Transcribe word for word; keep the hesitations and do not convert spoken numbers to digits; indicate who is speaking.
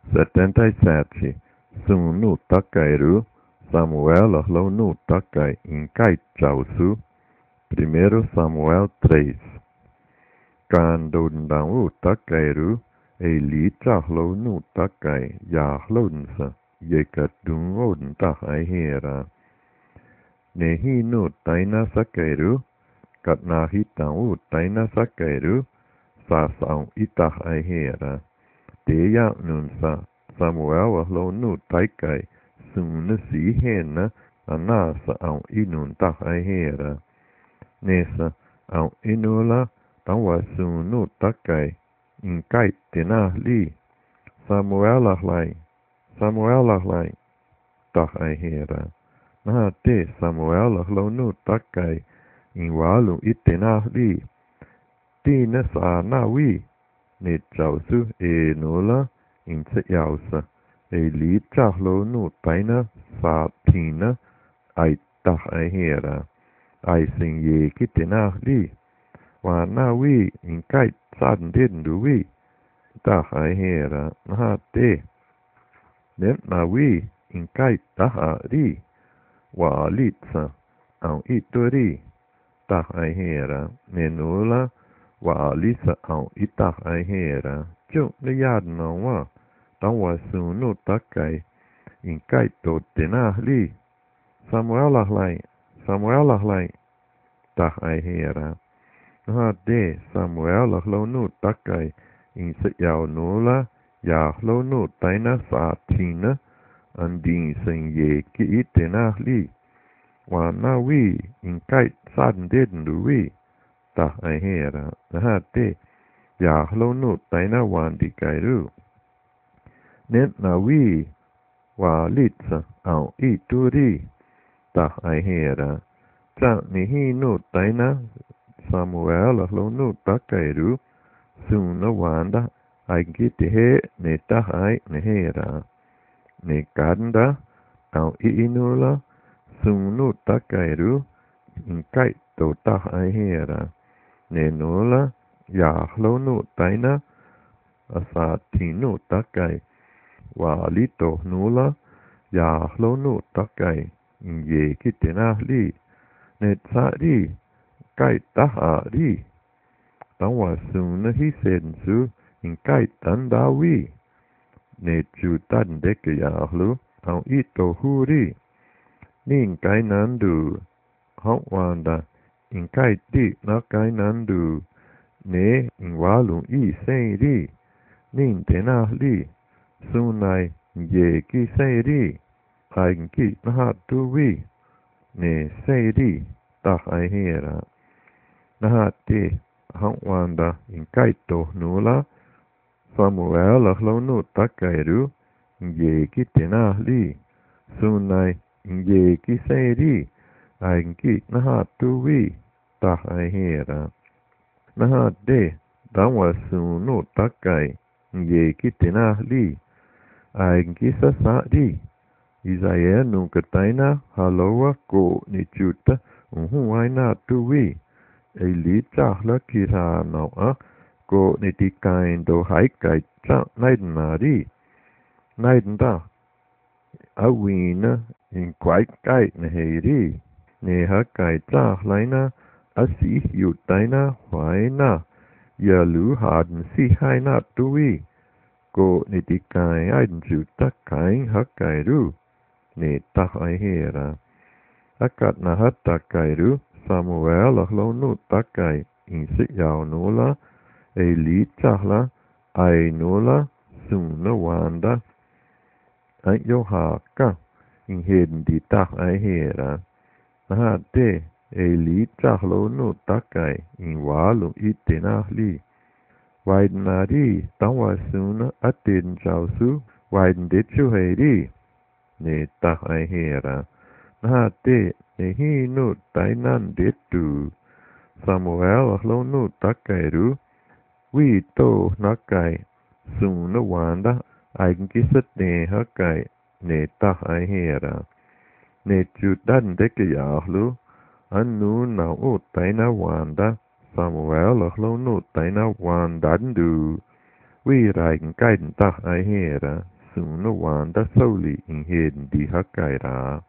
Speaker 1: setenta e sete. Sunu Takairu, Samuel Arlonu Takai Inkai Chausu, primeiro Samuel três. Kandundau Takairu, Eli Charlonu Takai, Yahlunsa, Yekadun Odta Aihera. Nehinu Taina Sakairu, Katnahitau Taina Sakairu, Sasau Itah Aihera. Teya Nunsa. Samuel Arlonu Taikai, Suna Sihena, Anasa ao Inun Tahahera. Nessa ao Inula, Tawa Sunu Takai, Inkai Tenahli, Samuel Arlai, Samuel Arlai, Tahahera. Nahate Samuel Arlonu Takai, Inwalu Itenahli, Tina Sanawi, Nechausu Enula, in se jausa, e li chahlo nu taina sa tina, ai tah ai hera, ai sing ye kitena li, wa na wi in kai san den du wi, tah ai hera, na te, nem na wi in kai tah ri, wa litsa, au itori, tah ai hera, menula, wa lisa au itah ai hera, chuk le yad no wa, Tawa Sunu Takai, in Kaito Tenahli, Samuel Ahlai, Samuel Ahlai, Tah Aihera. Ha de Samuel Ahlonu Takai, in Seyao Nula, Yahlonu Taina Satina, and din Sen Ye Ki Tenahli, Wanawi, in Kait San Dedn Wi, Tah Aihera. Ha de Yahlonu Taina Wandi Kairu. Net na wi wa litsa au ituri tah aihera. Tsa nihi nu taina Samuel Arlonu Takairu suna wanda aigiti he ne tahai nehera. Ne kanda au iinula sunu Takairu inkai to tah aihera. Ne nula ya Arlonu taina asatinu takai. Wa lito nula ya hlonu takai ye kitena li ne tsa ri kai taha ri tawa suna hi sensu in kai tanda wi ne chu tan deke ya hlu au ito huri nin kai nandu hau wanda in kai ti na kai nandu ne in walu i sen ri nin tena li Sunai ye ki seiri, hain ki nahatu wi, ne seiri, tah aihera. Nahati hawanda in kaito nula, Samuel Arlonu Takairu, ye ki tenahli, Sunai ye ki seiri, hain ki nahatu wi, tah aihera. Nahate dawa sunu takai, ye ki tenahli, Aingisa sadi, Isaiah nunca taina haloa ko ni chuta uhu aina tuwi. Eli chahla kira noa ko ni tikain do haikai cha naiden nari. Naiden da awina in kwai kai na heiri. Ne hakai chahlaina asi yutaina huaina. Yalu haden si haina tuwi. Ko ni tikai aiden ju takai hakairu ni tahai hera. Akat na hatakairu Samuel Arlonu takai insi yau nula Eli chahla ai nula suna wanda ai yo haka in heden di tahai hera. Nahate Eli chahlonu takai in walu itenahli. Waiden nari tawa suna atin chausu waiden dechu heiri ne tahai hera. Nahate nehi nu tainan detu Samuel Arlonu takairu wi to nakai suna wanda ainkisat ne hakai ne tahai hera. Ne chudan deke yahlu anu na u taina wanda Samuel Arlonu taina wandandu wi rain kain tahai hera su no wanda sauli in heden di hakaira.